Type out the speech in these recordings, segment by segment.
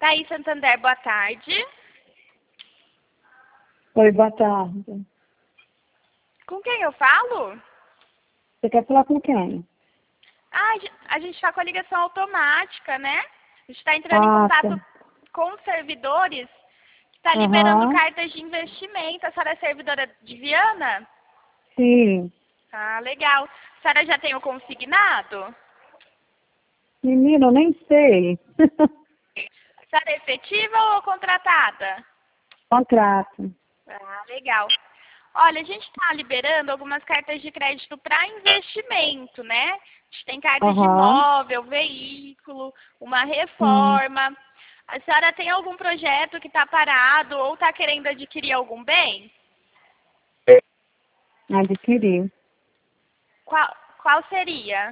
Thaís Santander, boa tarde. Oi, boa tarde. Com quem eu falo? Você quer falar com quem? Ah, a gente está com a ligação automática, né? A gente está entrando em Ah, contato tá. com os servidores que está liberando Aham. cartas de investimento. A senhora é servidora de Viana? Sim. Ah, legal. A senhora já tem o consignado? Menina, eu nem sei. A senhora é efetiva ou contratada? Contrato. Ah, legal. Olha, a gente está liberando algumas cartas de crédito para investimento, né? A gente tem cartas de Aham. imóvel, veículo, uma Sim. reforma. A senhora tem algum projeto que está parado ou está querendo adquirir algum bem? Adquiri. Qual seria?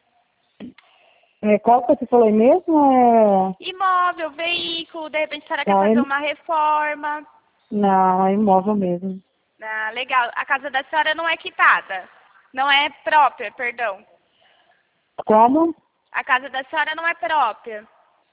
Qual que você falou aí mesmo? Imóvel, veículo, de repente a senhora quer Não, fazer uma reforma. não, é imóvel mesmo. Ah, legal. A casa da senhora não é quitada. Não é própria, perdão. Como? A casa da senhora não é própria.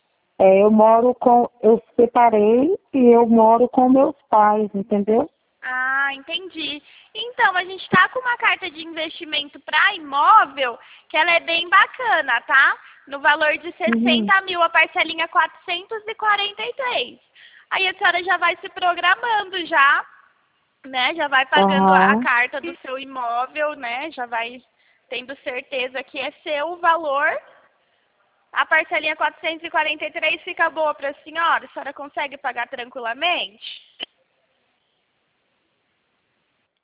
Eu separei e eu moro com meus pais, entendeu? Ah, entendi. Então, a gente está com uma carta de investimento para imóvel, que ela é bem bacana, tá? No valor de Uhum. 60 mil, a parcelinha 443. Aí a senhora já vai se programando já, né? Já vai pagando a Aham. carta do seu imóvel, né? Já vai tendo certeza que é seu o valor. A parcelinha 443 fica boa para a senhora? A senhora consegue pagar tranquilamente?